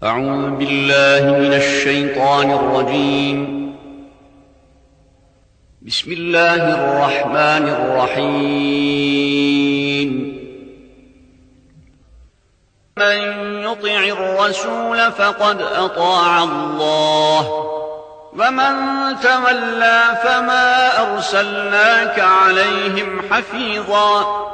أعوذ بالله من الشيطان الرجيم. بسم الله الرحمن الرحيم. من يطع الرسول فقد أطاع الله، ومن تولى فما أرسلناك عليهم حفيظا.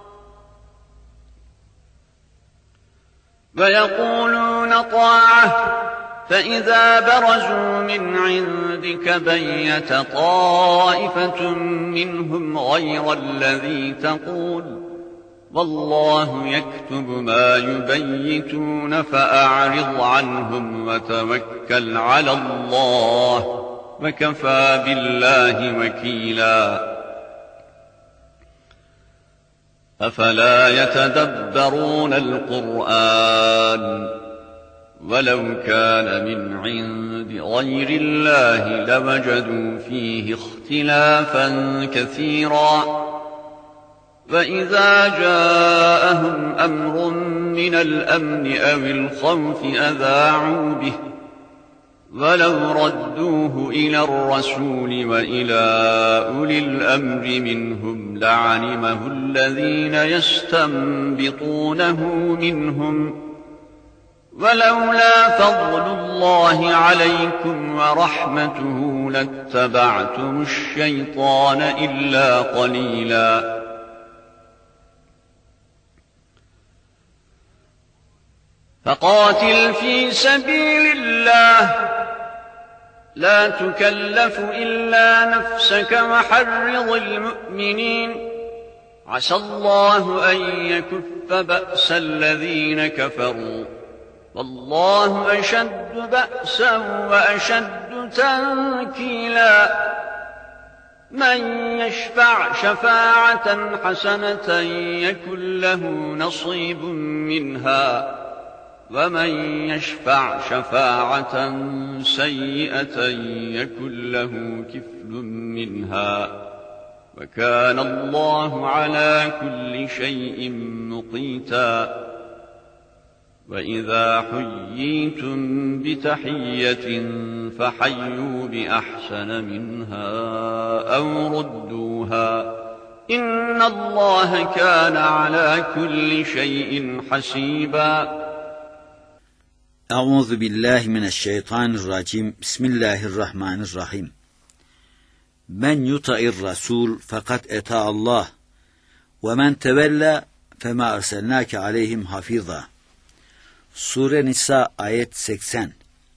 ويقولون طاعة فإذا برزوا من عندك بيت طائفة منهم غير الذي تقول والله يكتب ما يبيتون فأعرض عنهم وتوكل على الله وكفى بالله وكيلا. أفلا يتدبرون القرآن ولو كان من عند غير الله لوجدوا فيه اختلافا كثيرا. وإذا جاءهم أمر من الأمن أو الخوف أذاعوا به ولو ردوه إلى الرسول وإلى أولي الأمر منهم لعلمه الذين يستنبطونه منهم ولولا فضل الله عليكم ورحمته لاتبعتم الشيطان إلا قليلا. فقاتل في سبيل الله لا تكلف إلا نفسك وحرض المؤمنين عسى الله أن يكف بأس الذين كفروا والله أشد بأسا وأشد تنكيلا. من يشفع شفاعة حسنة يكن له نصيب منها ومن يشفع شفاعة سيئة يكن له كفل منها وكان الله على كل شيء مقيتا. وإذا حييتم بتحية فحيوا بأحسن منها أو ردوها إن الله كان على كل شيء حسيبا. Euzu billahi mineşşeytanirracim. Bismillahirrahmanirrahim. Men yuta'ir rasul fakat eta Allah ve men tevella fema arsalnake aleyhim hafiza. Sure Nisa ayet 80.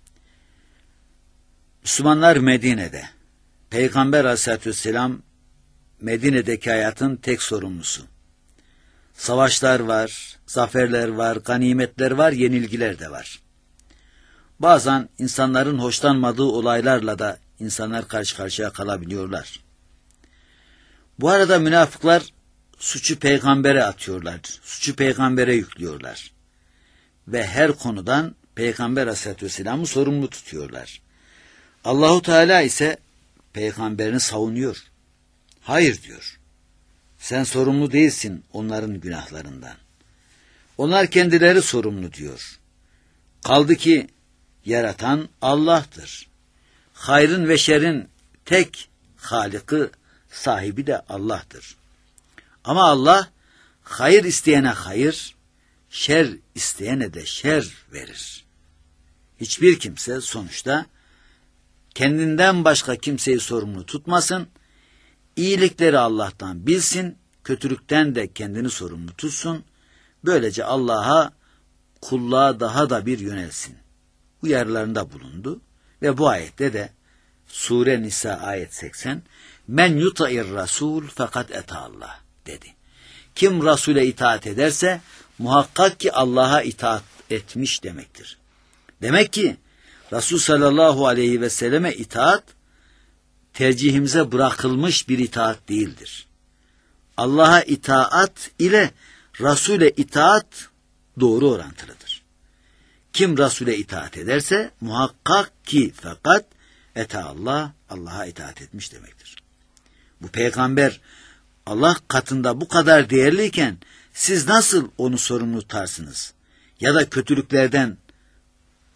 Müslümanlar Medine'de. Peygamber Aleyhisselatü Vesselam Medine'deki hayatın tek sorumlusu. Savaşlar var, zaferler var, ganimetler var, yenilgiler de var. Bazen insanların hoşlanmadığı olaylarla da insanlar karşı karşıya kalabiliyorlar. Bu arada münafıklar suçu peygambere atıyorlar, suçu peygambere yüklüyorlar. Ve her konudan Peygamber Aleyhisselatü Vesselam'ı sorumlu tutuyorlar. Allahu Teala ise peygamberini savunuyor. Hayır diyor. Sen sorumlu değilsin onların günahlarından. Onlar kendileri sorumlu diyor. Kaldı ki yaratan Allah'tır. Hayrın ve şerrin tek Halık'ı, sahibi de Allah'tır. Ama Allah hayır isteyene hayır, şer isteyene de şer verir. Hiçbir kimse sonuçta kendinden başka kimseyi sorumlu tutmasın, iyilikleri Allah'tan bilsin, kötülükten de kendini sorumlu tutsun, böylece Allah'a kulluğa daha da bir yönelsin. Uyarılarında bulundu ve bu ayette de Sure Nisa ayet 80 men yuta'ir rasul fakat eta Allah dedi. Kim Rasule itaat ederse muhakkak ki Allah'a itaat etmiş demektir. Demek ki Resul sallallahu aleyhi ve selleme itaat tercihimize bırakılmış bir itaat değildir. Allah'a itaat ile Rasule itaat doğru orantılıdır. Kim Rasule itaat ederse muhakkak ki fakat eta Allah, Allah'a itaat etmiş demektir. Bu peygamber Allah katında bu kadar değerliyken siz nasıl onu sorumlu tutarsınız? Ya da kötülüklerden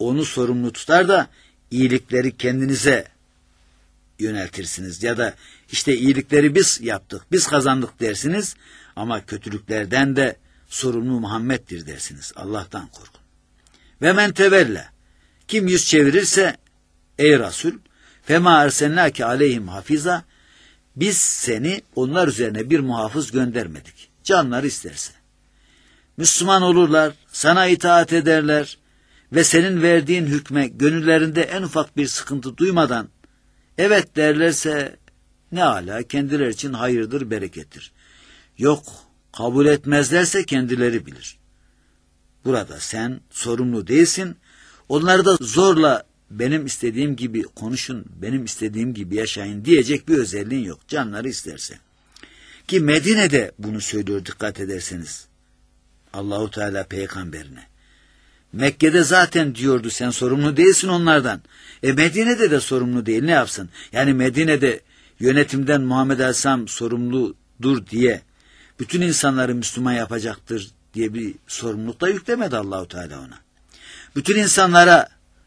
onu sorumlu tutar da iyilikleri kendinize yöneltirsiniz. Ya da işte iyilikleri biz yaptık, biz kazandık dersiniz ama kötülüklerden de sorumlu Muhammed'dir dersiniz. Allah'tan korkun. Ve men tevelle, kim yüz çevirirse ey Resul, fema erselnâke aleyhim hafiza, biz seni onlar üzerine bir muhafız göndermedik. Canları isterse. Müslüman olurlar, sana itaat ederler ve senin verdiğin hükme gönüllerinde en ufak bir sıkıntı duymadan evet derlerse ne âlâ, kendileri için hayırdır, berekettir. Yok, kabul etmezlerse kendileri bilir. Burada sen sorumlu değilsin, onları da zorla benim istediğim gibi konuşun, benim istediğim gibi yaşayın diyecek bir özelliğin yok. Canları isterse. Ki Medine'de bunu söylüyor, dikkat ederseniz. Allahu Teala peygamberine. Mekke'de zaten diyordu sen sorumlu değilsin onlardan. Medine'de de sorumlu değil, ne yapsın? Yani Medine'de yönetimden Muhammed Aleyhisselam sorumludur diye bütün insanları Müslüman yapacaktır diye bir sorumluluk da yüklemedi Allahu Teala ona. Bütün insanlara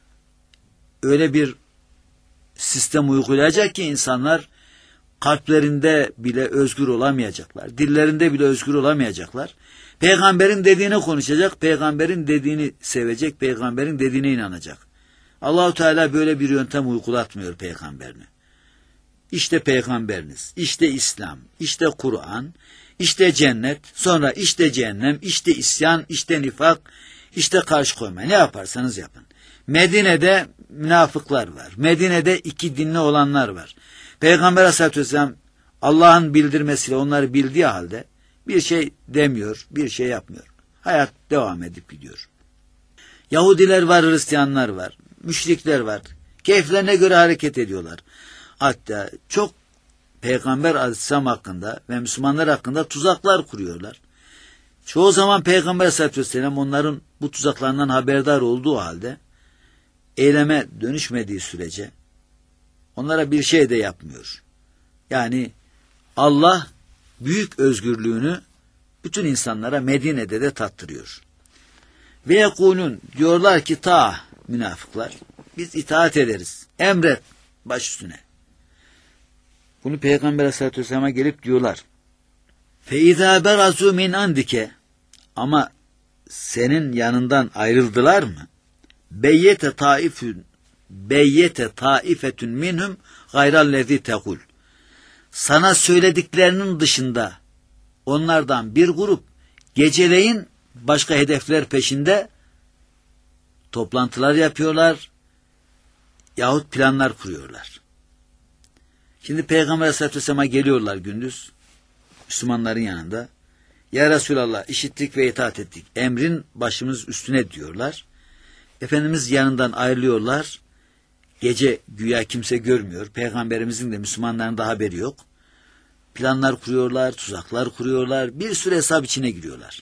öyle bir sistem uygulayacak ki insanlar kalplerinde bile özgür olamayacaklar. Dillerinde bile özgür olamayacaklar. Peygamberin dediğini konuşacak, peygamberin dediğini sevecek, peygamberin dediğine inanacak. Allahu Teala böyle bir yöntem uygulatmıyor peygamberine. İşte peygamberiniz, işte İslam, işte Kur'an, işte cennet, sonra işte cehennem, işte isyan, işte nifak, işte karşı koyma. Ne yaparsanız yapın. Medine'de münafıklar var. Medine'de iki dinli olanlar var. Peygamber Aleyhisselatü Vesselam Allah'ın bildirmesiyle onları bildiği halde bir şey demiyor, bir şey yapmıyor. Hayat devam edip gidiyor. Yahudiler var, Hristiyanlar var, müşrikler var. Keyiflerine göre hareket ediyorlar. Hatta çok Peygamber Aleyhisselam hakkında ve Müslümanlar hakkında tuzaklar kuruyorlar. Çoğu zaman Peygamber Aleyhisselatü Vesselam onların bu tuzaklarından haberdar olduğu halde eyleme dönüşmediği sürece onlara bir şey de yapmıyor. Yani Allah büyük özgürlüğünü bütün insanlara Medine'de de tattırıyor. Ve yekulun, diyorlar ki münafıklar, biz itaat ederiz. Emret baş üstüne. Bunu Peygamber Aleyhisselatü Vesselam'a gelip diyorlar. فَاِذَا بَرَزُوا مِنْ عَنْدِكَ, ama senin yanından ayrıldılar mı? Beyyete taifetun minhum gayrallezî tekul. Sana söylediklerinin dışında onlardan bir grup geceleyin başka hedefler peşinde toplantılar yapıyorlar yahut planlar kuruyorlar. Şimdi Peygamber Aleyhisselatü Vesselam'a geliyorlar gündüz Müslümanların yanında. Ya Resulallah, işittik ve itaat ettik. Emrin başımız üstüne diyorlar. Efendimiz yanından ayrılıyorlar. Gece güya kimse görmüyor. Peygamberimizin de Müslümanların da haberi yok. Planlar kuruyorlar, tuzaklar kuruyorlar. Bir sürü hesap içine giriyorlar.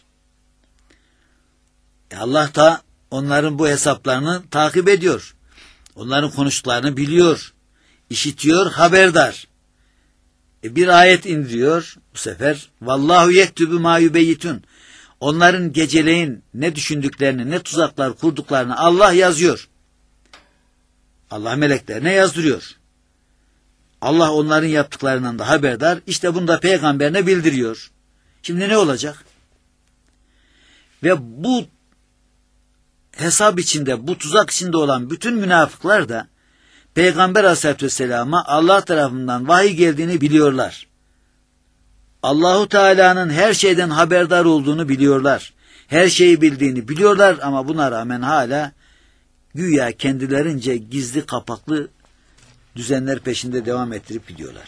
Allah da onların bu hesaplarını takip ediyor. Onların konuştuklarını biliyor. İşitiyor, haberdar. Bir ayet indiriyor bu sefer. Vallahu yektubu ma yubeyyitun. Onların geceleyin ne düşündüklerini, ne tuzaklar kurduklarını Allah yazıyor. Allah meleklerine yazdırıyor. Allah onların yaptıklarından da haberdar. İşte bunu da peygamberine bildiriyor. Şimdi ne olacak? Ve bu hesap içinde, bu tuzak içinde olan bütün münafıklar da Peygamber Aleyhisselatü Vesselam'a Allah tarafından vahiy geldiğini biliyorlar. Allahu Teala'nın her şeyden haberdar olduğunu biliyorlar. Her şeyi bildiğini biliyorlar ama buna rağmen hala güya kendilerince gizli kapaklı düzenler peşinde devam ettirip gidiyorlar.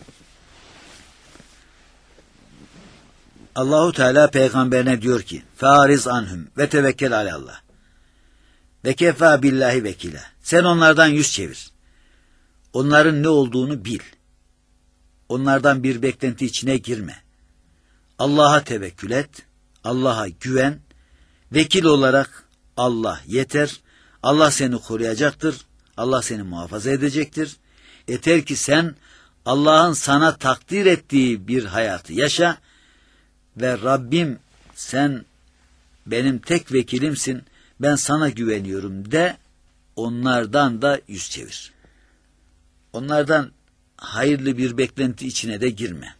Allahu Teala peygamberine diyor ki: "Fariz anhum ve tevekkel alallah. Ve kefa billahi vekile." Sen onlardan yüz çevir. Onların ne olduğunu bil. Onlardan bir beklenti içine girme. Allah'a tevekkül et. Allah'a güven. Vekil olarak Allah yeter. Allah seni koruyacaktır. Allah seni muhafaza edecektir. Yeter ki sen Allah'ın sana takdir ettiği bir hayatı yaşa ve Rabbim sen benim tek vekilimsin, ben sana güveniyorum de onlardan da yüz çevir. Onlardan hayırlı bir beklenti içine de girme.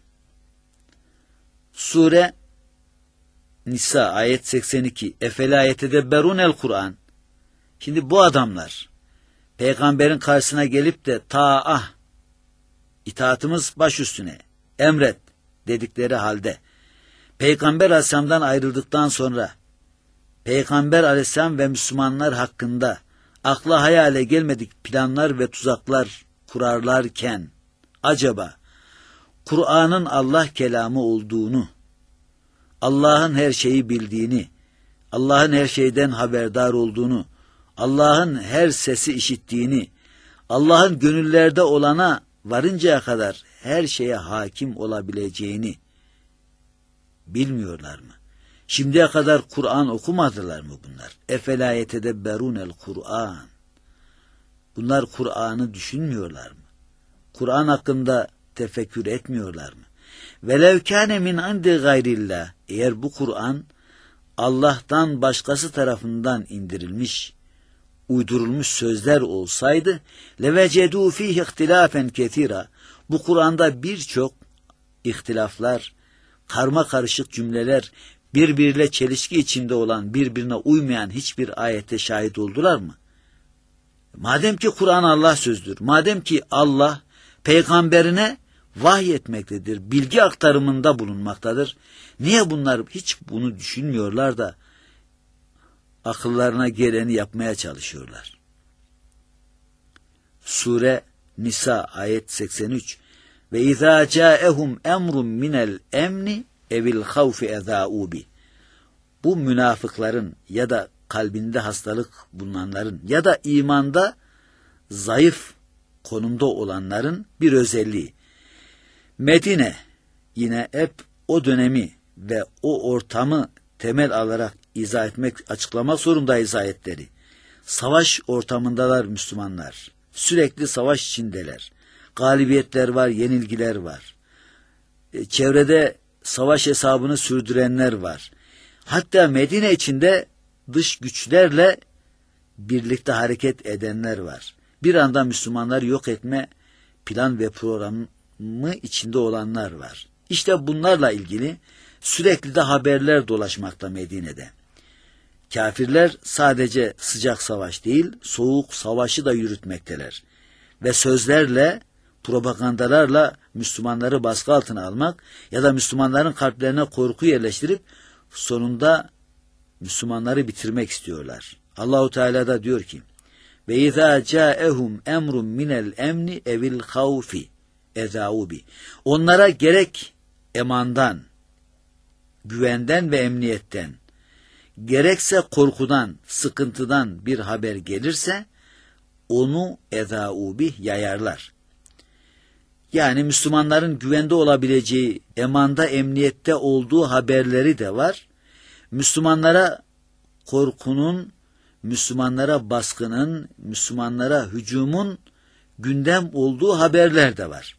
Sure Nisa ayet 82. Efela yetedebberunel Kur'an. Şimdi bu adamlar peygamberin karşısına gelip de itaatımız baş üstüne, emret dedikleri halde Peygamber Aleyhisselam'dan ayrıldıktan sonra Peygamber Aleyhisselam ve Müslümanlar hakkında akla hayale gelmedik planlar ve tuzaklar kurarlarken acaba Kur'an'ın Allah kelamı olduğunu, Allah'ın her şeyi bildiğini, Allah'ın her şeyden haberdar olduğunu, Allah'ın her sesi işittiğini, Allah'ın gönüllerde olana varıncaya kadar her şeye hakim olabileceğini bilmiyorlar mı? Şimdiye kadar Kur'an okumadılar mı bunlar? Efela yetedebberunel Kur'an. Bunlar Kur'an'ı düşünmüyorlar mı? Kur'an hakkında tefekkür etmiyorlar mı? Velev kâne min indi gayrillah. Eğer bu Kur'an Allah'tan başkası tarafından indirilmiş, uydurulmuş sözler olsaydı levecedû fîhî ihtilâfen kethîrâ. Bu Kur'an'da birçok ihtilaflar, karma karışık cümleler, birbiriyle çelişki içinde olan, birbirine uymayan hiçbir ayete şahit oldular mı? Madem ki Kur'an Allah sözdür, madem ki Allah peygamberine vahiy etmektedir, bilgi aktarımında bulunmaktadır, niye bunlar hiç bunu düşünmüyorlar da akıllarına geleni yapmaya çalışıyorlar? Sure Nisa ayet 83. Ve izâ câehum emrun minel emni evil havfi ezâû bi. Bu münafıkların ya da kalbinde hastalık bulunanların ya da imanda zayıf konumda olanların bir özelliği. Medine yine hep o dönemi ve o ortamı temel alarak izah etmek, açıklamak zorundayız ayetleri. Savaş ortamındalar Müslümanlar. Sürekli savaş içindeler. Galibiyetler var, yenilgiler var. Çevrede savaş hesabını sürdürenler var. Hatta Medine içinde dış güçlerle birlikte hareket edenler var. Bir anda Müslümanları yok etme plan ve programı içinde olanlar var. İşte bunlarla ilgili sürekli de haberler dolaşmakta Medine'de. Kafirler sadece sıcak savaş değil, soğuk savaşı da yürütmekteler. Ve sözlerle, propagandalarla Müslümanları baskı altına almak ya da Müslümanların kalplerine korku yerleştirip sonunda Müslümanları bitirmek istiyorlar. Allahu Teala da diyor ki: "Ve izâ câehum emrun minel emni evil havfi ezâû bi." Onlara gerek emandan, güvenden ve emniyetten, gerekse korkudan, sıkıntıdan bir haber gelirse onu ezâû bi yayarlar. Yani Müslümanların güvende olabileceği, emanda, emniyette olduğu haberleri de var. Müslümanlara korkunun, Müslümanlara baskının, Müslümanlara hücumun gündem olduğu haberler de var.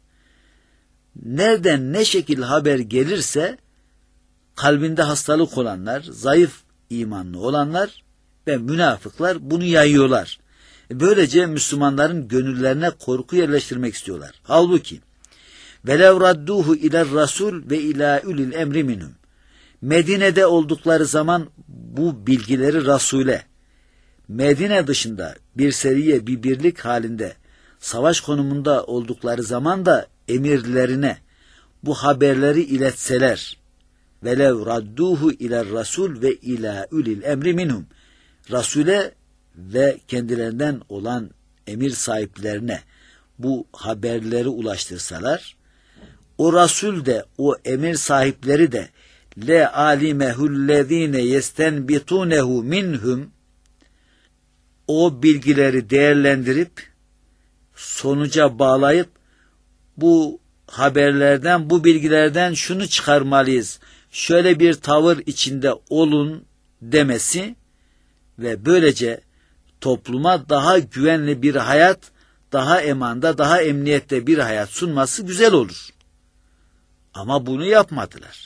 Nereden ne şekil haber gelirse kalbinde hastalık olanlar, zayıf imanlı olanlar ve münafıklar bunu yayıyorlar. Böylece Müslümanların gönüllerine korku yerleştirmek istiyorlar. Halbuki velev radduhu iler rasul ve ila ulil emri minhum. Medine'de oldukları zaman bu bilgileri Rasule, Medine dışında bir seriye, bir birlik halinde savaş konumunda oldukları zaman da emirlerine bu haberleri iletseler, velev radduhu iler rasul ve ila ulil emri minhum. Rasule ve kendilerinden olan emir sahiplerine bu haberleri ulaştırsalar, o Rasul de, o emir sahipleri de le alimehullezine yestenbitunehu minhum, o bilgileri değerlendirip sonuca bağlayıp bu haberlerden, bu bilgilerden şunu çıkarmalıyız, şöyle bir tavır içinde olun demesi ve böylece topluma daha güvenli bir hayat, daha emanda, daha emniyette bir hayat sunması güzel olur. Ama bunu yapmadılar.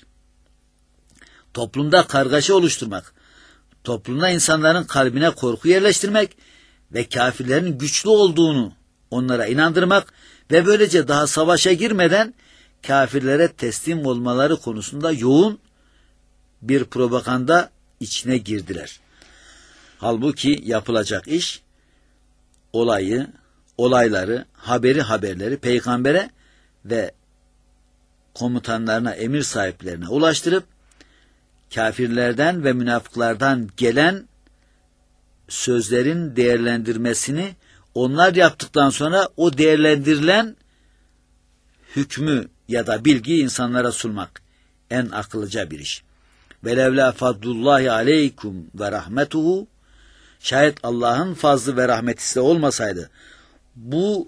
Toplumda kargaşa oluşturmak, toplumda insanların kalbine korku yerleştirmek ve kafirlerin güçlü olduğunu onlara inandırmak ve böylece daha savaşa girmeden kafirlere teslim olmaları konusunda yoğun bir propaganda içine girdiler. Halbuki yapılacak iş olayları, haberleri peygambere ve komutanlarına, emir sahiplerine ulaştırıp kafirlerden ve münafıklardan gelen sözlerin değerlendirmesini onlar yaptıktan sonra o değerlendirilen hükmü ya da bilgiyi insanlara sunmak en akıllıca bir iş. Velevla fadlullahi aleykum ve rahmetuhu, şayet Allah'ın fazlı ve rahmeti size olmasaydı bu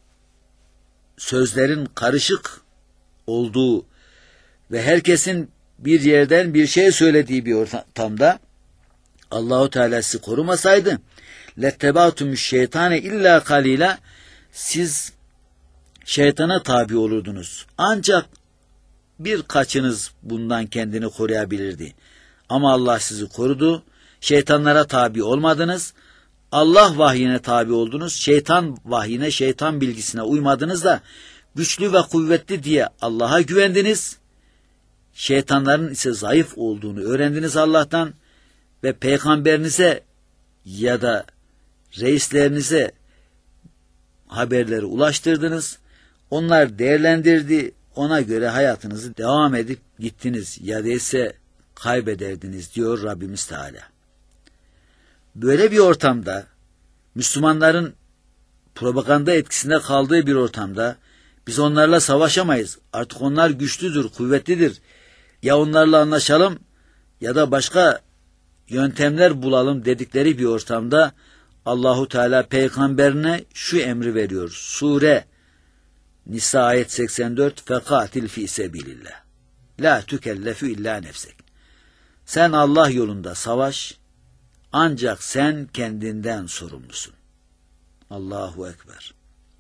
sözlerin karışık olduğu ve herkesin bir yerden bir şey söylediği bir ortamda Allahu Teala sizi korumasaydı lettebatumüş şeytane illa kalila, siz şeytana tabi olurdunuz. Ancak birkaçınız bundan kendini koruyabilirdi. Ama Allah sizi korudu. Şeytanlara tabi olmadınız. Allah vahyine tabi oldunuz. Şeytan vahyine, şeytan bilgisine uymadınız da güçlü ve kuvvetli diye Allah'a güvendiniz. Şeytanların ise zayıf olduğunu öğrendiniz Allah'tan ve peygamberinize ya da reislerinize haberleri ulaştırdınız. Onlar değerlendirdi. Ona göre hayatınızı devam edip gittiniz. Ya değilse kaybederdiniz diyor Rabbimiz Teala. Böyle bir ortamda, Müslümanların propaganda etkisinde kaldığı bir ortamda biz onlarla savaşamayız. Artık onlar güçlüdür, kuvvetlidir. Ya onlarla anlaşalım ya da başka yöntemler bulalım dedikleri bir ortamda Allahu Teala peygamberine şu emri veriyor. Sure Nisa ayet 84, fekatil fi sebilillah. La tükellefu illa nefsek. Sen Allah yolunda savaş, ancak sen kendinden sorumlusun. Allahu Ekber.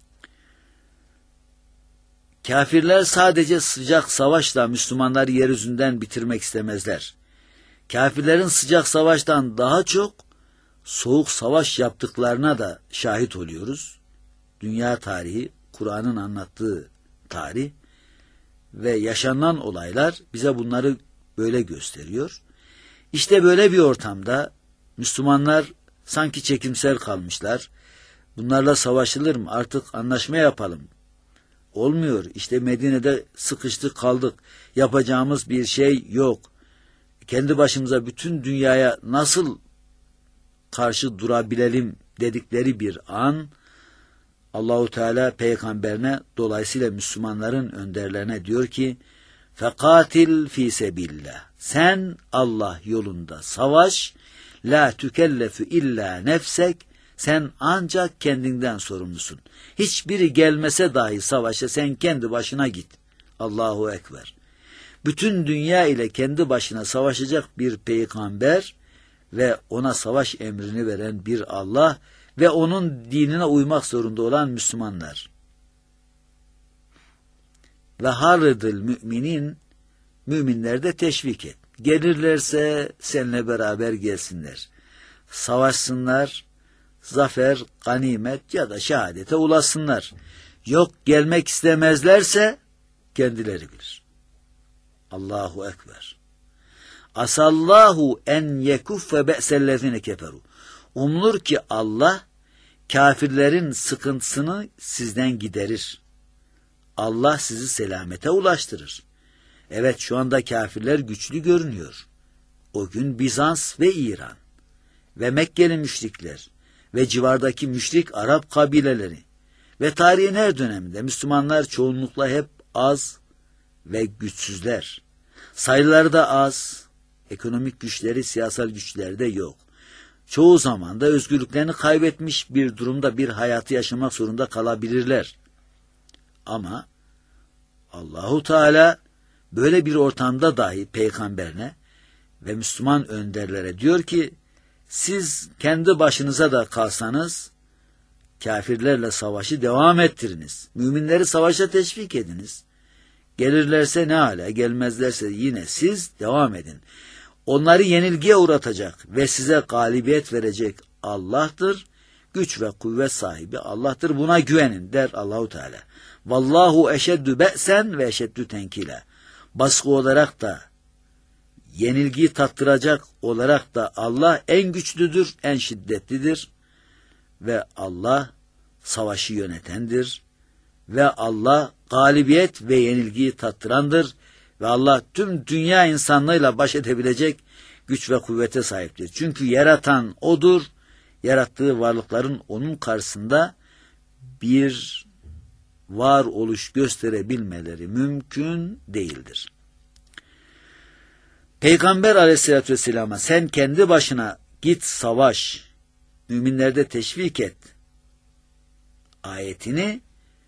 Kafirler sadece sıcak savaşla Müslümanları yeryüzünden bitirmek istemezler. Kafirlerin sıcak savaştan daha çok soğuk savaş yaptıklarına da şahit oluyoruz. Dünya tarihi, Kur'an'ın anlattığı tarih ve yaşanan olaylar bize bunları böyle gösteriyor. İşte böyle bir ortamda Müslümanlar sanki çekimser kalmışlar. Bunlarla savaşılır mı? Artık anlaşma yapalım. Olmuyor. İşte Medine'de sıkıştık kaldık. Yapacağımız bir şey yok. Kendi başımıza bütün dünyaya nasıl karşı durabilelim dedikleri bir an Allahu Teala peygamberine, dolayısıyla Müslümanların önderlerine diyor ki fekatil fi sebillah. Sen Allah yolunda savaş. La tükellefu illa nefsek. Sen ancak kendinden sorumlusun. Hiçbiri gelmese dahi savaşa sen kendi başına git. Allahu Ekber. Bütün dünya ile kendi başına savaşacak bir peygamber ve ona savaş emrini veren bir Allah ve onun dinine uymak zorunda olan Müslümanlar. Ve harridil müminin, müminler de teşvik et. Gelirlerse seninle beraber gelsinler. Savaşsınlar, zafer, ganimet ya da şehadete ulaşsınlar. Yok gelmek istemezlerse kendileri bilir. Allahu Ekber. Asallahu en yekuffe be'sellezine keferu. Umulur ki Allah kafirlerin sıkıntısını sizden giderir. Allah sizi selamete ulaştırır. Evet, şu anda kafirler güçlü görünüyor. O gün Bizans ve İran ve Mekkeli müşrikler ve civardaki müşrik Arap kabileleri ve tarihin her döneminde Müslümanlar çoğunlukla hep az ve güçsüzler. Sayıları da az, ekonomik güçleri, siyasal güçleri de yok. Çoğu zaman da özgürlüklerini kaybetmiş bir durumda bir hayatı yaşamak zorunda kalabilirler. Ama Allahu Teala böyle bir ortamda dahi peygamberine ve Müslüman önderlere diyor ki, siz kendi başınıza da kalsanız kafirlerle savaşı devam ettiriniz. Müminleri savaşa teşvik ediniz. Gelirlerse ne hala, gelmezlerse yine siz devam edin. Onları yenilgiye uğratacak ve size galibiyet verecek Allah'tır. güç ve kuvvet sahibi Allah'tır. Buna güvenin der Allahu Teala. Vallahu eşeddü be'sen ve eşeddü tenkile. Baskı olarak da, yenilgiyi tattıracak olarak da Allah en güçlüdür, en şiddetlidir. Ve Allah savaşı yönetendir. Ve Allah galibiyet ve yenilgiyi tattırandır. Ve Allah tüm dünya insanlığıyla baş edebilecek güç ve kuvvete sahiptir. Çünkü yaratan O'dur. Yarattığı varlıkların O'nun karşısında bir varoluş gösterebilmeleri mümkün değildir. Peygamber aleyhissalatü vesselam'a sen kendi başına git savaş, müminlerde teşvik et ayetini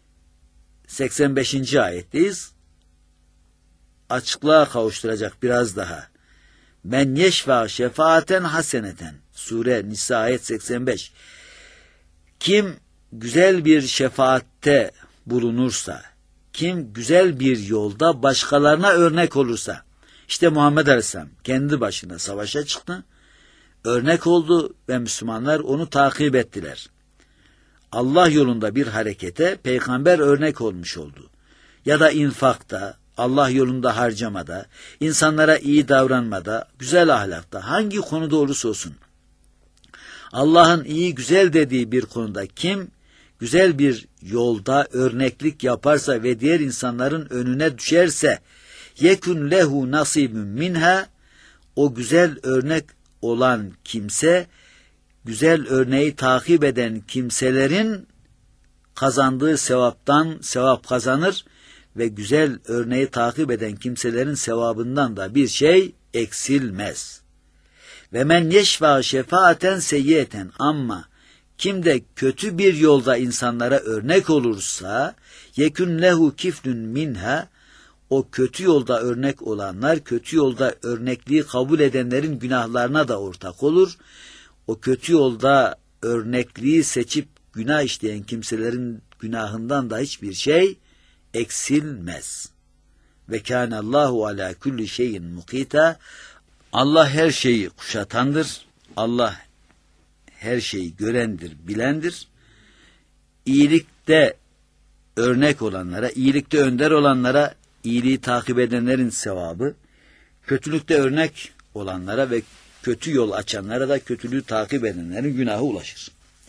85. ayetteyiz. Açıklığa kavuşturacak biraz daha. Men yeşfa şefaaten haseneten. Sure Nisa ayet 85. Kim güzel bir şefaatte bulunursa, kim güzel bir yolda başkalarına örnek olursa, işte Muhammed Aleyhisselam kendi başına savaşa çıktı, örnek oldu ve Müslümanlar onu takip ettiler. Allah yolunda bir harekete peygamber örnek olmuş oldu. Ya da infakta, Allah yolunda harcamada, insanlara iyi davranmada, güzel ahlakta, hangi konuda olursa olsun, Allah'ın iyi güzel dediği bir konuda kim güzel bir yolda örneklik yaparsa ve diğer insanların önüne düşerse, yekun lehu nasibun minha, o güzel örnek olan kimse, güzel örneği takip eden kimselerin kazandığı sevaptan sevap kazanır ve güzel örneği takip eden kimselerin sevabından da bir şey eksilmez. Ve men yeşfa şefaaten seyyiyeten, ama kim de kötü bir yolda insanlara örnek olursa, yekun lehu kiflun minha, o kötü yolda örnek olanlar, kötü yolda örnekliği kabul edenlerin günahlarına da ortak olur. O kötü yolda örnekliği seçip günah işleyen kimselerin günahından da hiçbir şey eksilmez. Ve kânallâhu alâ kulli şeyin mukîtâ. Allah her şeyi kuşatandır. Allah her şeyi görendir, bilendir. İyilikte örnek olanlara, iyilikte önder olanlara iyiliği takip edenlerin sevabı, kötülükte örnek olanlara ve kötü yol açanlara da kötülüğü takip edenlerin günahı ulaşır.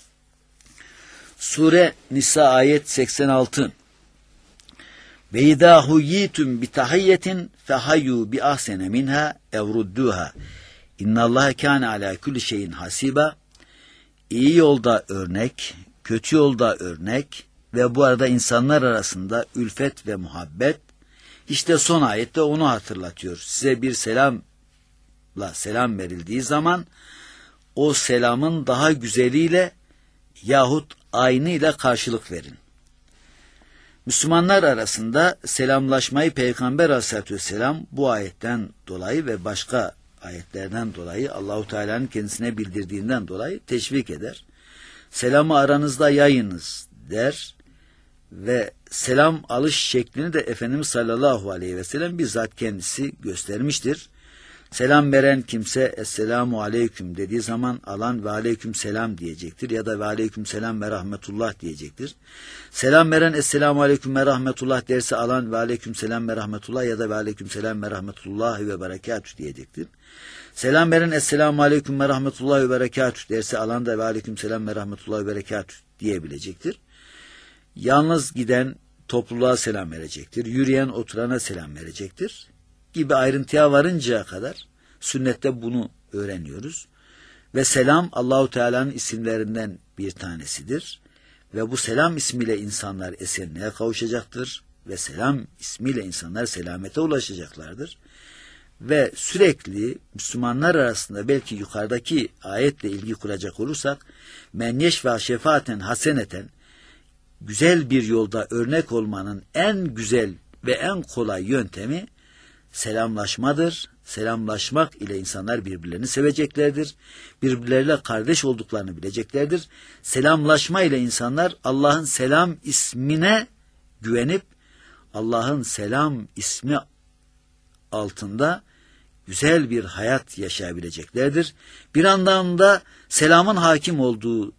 Sure Nisa ayet 86. Ve idâ huyyitum bi tahiyyetin fehayyu bi ahsene minha evrudduha. İnnallâhe kâne alâ kulli şeyin hasiba. İyi yolda örnek, kötü yolda örnek ve bu arada insanlar arasında ülfet ve muhabbet. İşte son ayette onu hatırlatıyor. Size bir selam verildiği zaman o selamın daha güzeliyle yahut aynıyla karşılık verin. Müslümanlar arasında selamlaşmayı Peygamber Aleyhisselatü Vesselam bu ayetten dolayı ve başka ayetlerden dolayı, Allahu Teala'nın kendisine bildirdiğinden dolayı teşvik eder. Selamı aranızda yayınız der ve selam alış şeklini de Efendimiz sallallahu aleyhi ve sellem bizzat kendisi göstermiştir. Selam veren kimse Esselamu aleyküm dediği zaman alan ve aleyküm selam diyecektir ya da ve aleyküm selam ve rahmetullah diyecektir. Selam veren Esselamu aleyküm ve rahmetullah derse alan ve aleyküm selam ve rahmetullah ya da ve aleyküm selam ve rahmetullah ve berekatü diyecektir. Selam veren Esselamu aleyküm ve rahmetullah ve berekatü derse alan da ve aleyküm selam ve rahmetullah ve berekatü diyebilecektir. Yalnız giden topluluğa selam verecektir. Yürüyen oturana selam verecektir. Gibi ayrıntıya varıncaya kadar sünnette bunu öğreniyoruz. Ve selam Allahu Teala'nın isimlerinden bir tanesidir. Ve bu selam ismiyle insanlar esenliğe kavuşacaktır. Ve selam ismiyle insanlar selamete ulaşacaklardır. Ve sürekli Müslümanlar arasında belki yukarıdaki ayetle ilgi kuracak olursak, men yeşfa şefaaten haseneten, güzel bir yolda örnek olmanın en güzel ve en kolay yöntemi selamlaşmadır. Selamlaşmak ile insanlar birbirlerini seveceklerdir. Birbirleriyle kardeş olduklarını bileceklerdir. Selamlaşma ile insanlar Allah'ın selam ismine güvenip Allah'ın selam ismi altında güzel bir hayat yaşayabileceklerdir. Bir yandan da selamın hakim olduğu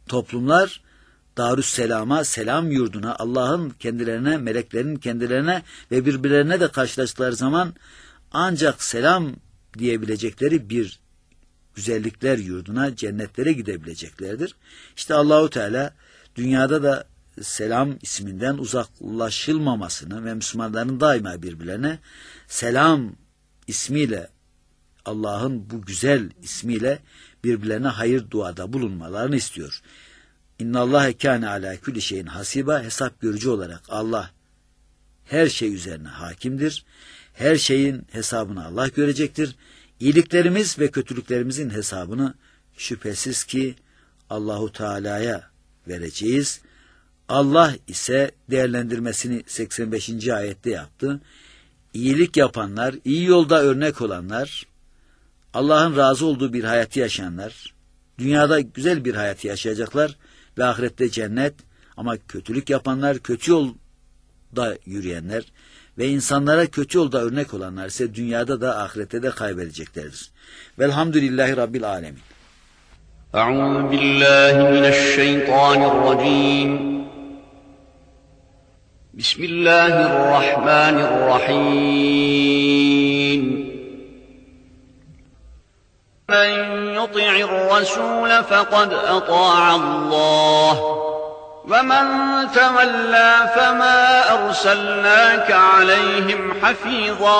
toplumlar Darüsselam'a, selam yurduna, Allah'ın kendilerine, meleklerin kendilerine ve birbirlerine de karşılaştıkları zaman ancak selam diyebilecekleri bir güzellikler yurduna, cennetlere gidebileceklerdir. İşte Allahu Teala dünyada da selam isminden uzaklaşılmamasını ve Müslümanların daima birbirlerine selam ismiyle, Allah'ın bu güzel ismiyle birbirlerine hayır duada bulunmalarını istiyor. İnnallâhe kâne alâ külli şeyin hasiba, hesap görücü olarak Allah her şey üzerine hakimdir. Her şeyin hesabını Allah görecektir. İyiliklerimiz ve kötülüklerimizin hesabını şüphesiz ki Allahu Teala'ya vereceğiz. Allah ise değerlendirmesini 85. ayette yaptı. İyilik yapanlar, iyi yolda örnek olanlar, Allah'ın razı olduğu bir hayatı yaşayanlar, dünyada güzel bir hayatı yaşayacaklar ve ahirette cennet. Ama kötülük yapanlar, kötü yolda yürüyenler ve insanlara kötü yolda örnek olanlar ise dünyada da ahirette de kaybedeceklerdir. Velhamdülillahi Rabbil alemin. Euzu billahi mineşşeytanirracim. Bismillahirrahmanirrahim. Men yuti'ir rasûle fekad ata'allah. وَمَنْ تَوَلَّى فَمَا أَرْسَلْنَاكَ عَلَيْهِمْ حَفِيظًا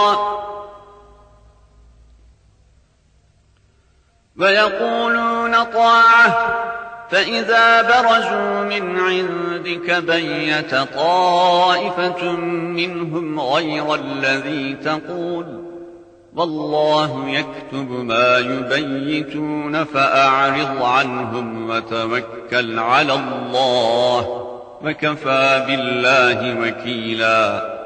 وَيَقُولُونَ طَاعَةٌ فَإِذَا بَرَزُوا مِنْ عِنْدِكَ بَيَّتَ طَائِفَةٌ مِّنْهُمْ غَيْرَ الَّذِي تَقُولُ وَاللَّهُ يَكْتُبُ مَا يُبَيِّتُونَ فَأَعْرِضْ عَنْهُمْ وَتَوَكَّلْ عَلَى اللَّهِ وَكَفَى بِاللَّهِ وَكِيلًا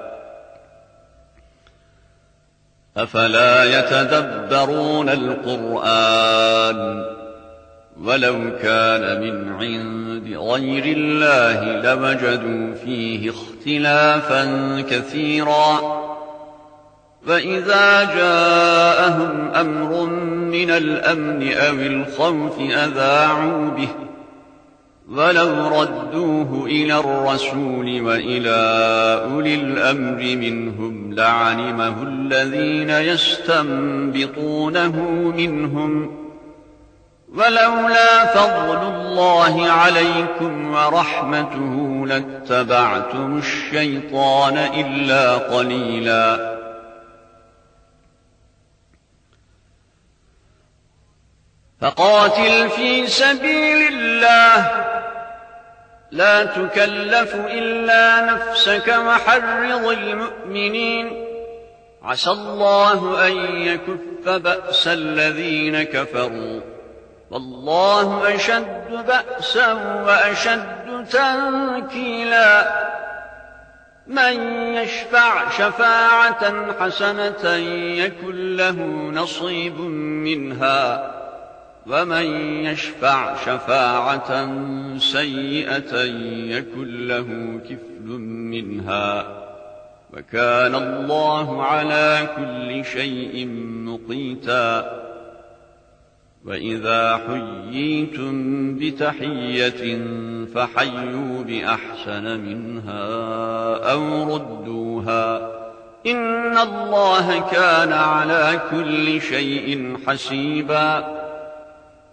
أَفَلَا يَتَدَبَّرُونَ الْقُرْآنَ وَلَوْ كَانَ مِنْ عِنْدِ غَيْرِ اللَّهِ لَوَجَدُوا فِيهِ اخْتِلَافًا كَثِيرًا وَإِذَا جَاءَهُمْ أَمْرٌ مِّنَ الْأَمْنِ أَوِ الْخَوْفِ أَذَاعُوا بِهِ وَلَوْ رَدُّوهُ إِلَى الرَّسُولِ وَإِلَى أُولِي الْأَمْرِ مِنْهُمْ لَعَلِمَهُ الَّذِينَ يَسْتَنبِطُونَهُ مِنْهُمْ وَلَوْلَا فَضْلُ اللَّهِ عَلَيْكُمْ وَرَحْمَتُهُ لَاتَّبَعْتُمُ الشَّيْطَانَ إِلَّا قَلِيلًا فَقَاتِلْ فِي سَبِيلِ اللَّهِ لَا تُكَلَّفُ إِلَّا نَفْسَكَ وَحَرِّضِ الْمُؤْمِنِينَ عَسَى اللَّهُ أَن يَكُفَّ بَأْسَ الَّذِينَ كَفَرُوا وَاللَّهُ أَشَدُّ بَأْسًا وَأَشَدُّ تَنكِيلًا مَنْ يَشْفَعْ شَفَاعَةً حَسَنَةً يَكُنْ لَهُ نَصِيبٌ مِنْهَا وَمَنْ يَشْفَعْ شَفَاعَةً سَيِّئَةً يَكُنْ لَهُ كِفْلٌ مِنْهَا وَكَانَ اللَّهُ عَلَى كُلِّ شَيْءٍ مُقِيتًا وَإِذَا حُيِّيتُمْ بِتَحِيَّةٍ فَحَيُّوا بِأَحْسَنَ مِنْهَا أَوْ رُدُّوهَا إِنَّ اللَّهَ كَانَ عَلَى كُلِّ شَيْءٍ حَسِيبًا